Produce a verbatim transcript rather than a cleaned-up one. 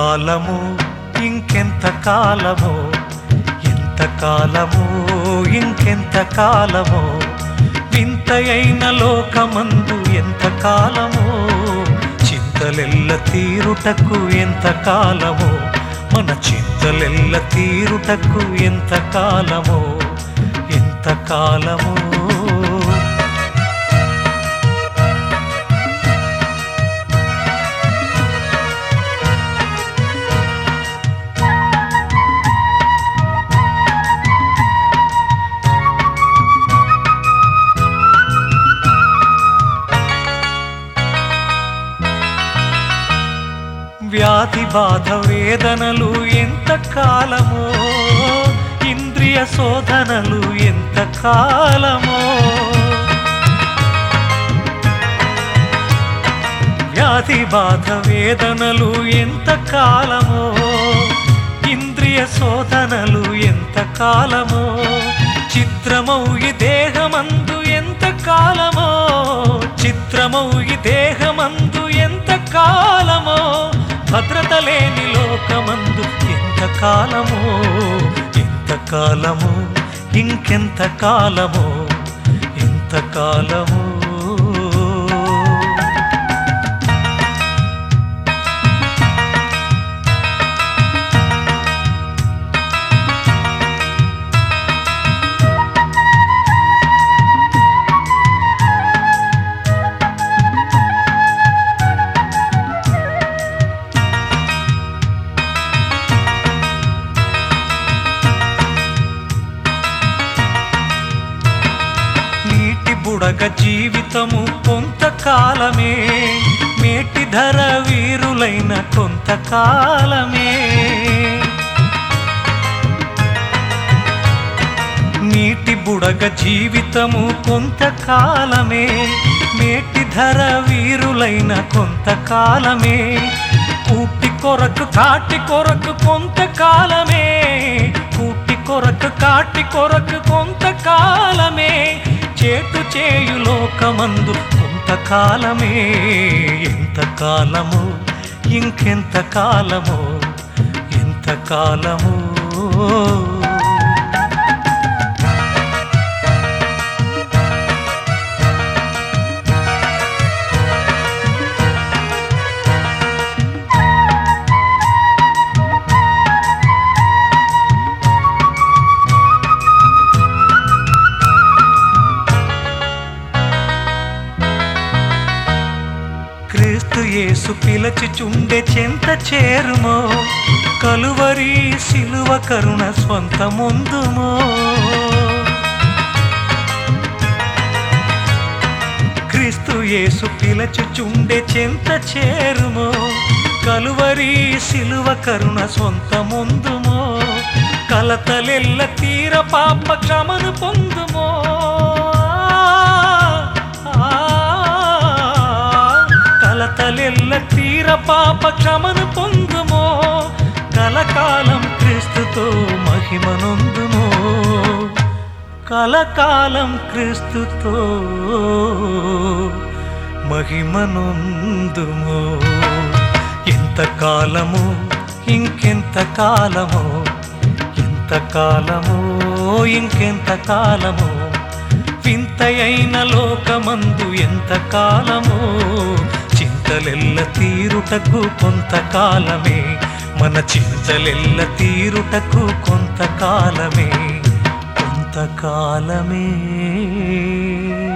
కాలము ఇంకెంత కాలమో, ఎంత కాలమో ఇంకెంత కాలమో, వింతయైన లోకమందు ఎంత కాలమో, చింతలెల్ల తీరుటకు ఎంత కాలమో, మన చింతలెల్ల తీరుటకు ఎంత కాలమో, ఎంత కాలమో. వ్యాధి బాధ వేదనలు ఎంత కాలమో, ఇంద్రియ శోధనలు ఎంత కాలమో, వ్యాధి బాధ వేదనలు ఎంత కాలమో, ఇంద్రియ శోధనలు ఎంత కాలమో, చిత్రమౌ ఈ దేహమందు ఎంత కాలమో, చిత్రమౌ ఈ దేహమందు ఎంత కాలమో, భద్రత లేని లోకమందు ఎంత కాలమో, ఎంత కాలమో ఇంకెంత కాలమో, ఎంత కాలమో. బుడగ జీవితము కొంతకాలమే, మేటి ధర వీరులైన కొంతకాలమే, నీటి బుడగ జీవితము కొంతకాలమే, మేటి ధర వీరులైన కొంతకాలమే, కూటి కొరకు కాటి కొరకు కొంతకాలమే, కూటి కొరకు కాటి కొరకు కొంతకాలమే, చేటు చేయు లోకమందు కొంతకాలమే, ఎంత కాలము ఇంకెంత కాలమో, ఎంత కాలమో. క్రీస్తు యేసు పిలచుచుండె చెంత చేరుమో, కలువరి సిలువ కరుణ స్వంతముందుమో, క్రీస్తు యేసు పిలచుచుండె చెంత చేరుమో, కలువరి సిలువ కరుణ స్వంతముందుమో, కలతలెల్ల తీర పాప క్షమను పొందుమో, కలతలెల్ల తీర పాప క్షమను పొందుమో, కలకాలం క్రీస్తుతో మహిమనొందుమో, కలకాలం క్రీస్తుతో మహిమనొందుమో. ఎంత కాలము ఇంకెంత కాలమో, ఎంత కాలమో ఇంకెంత కాలమో, వింతయైన లోకమందు ఎంత కాలమో, చింతలెల్ల తీరుటకు కొంతకాలమే, మన చింతలెల్ల తీరుటకు కొంతకాలమే, కొంతకాలమే.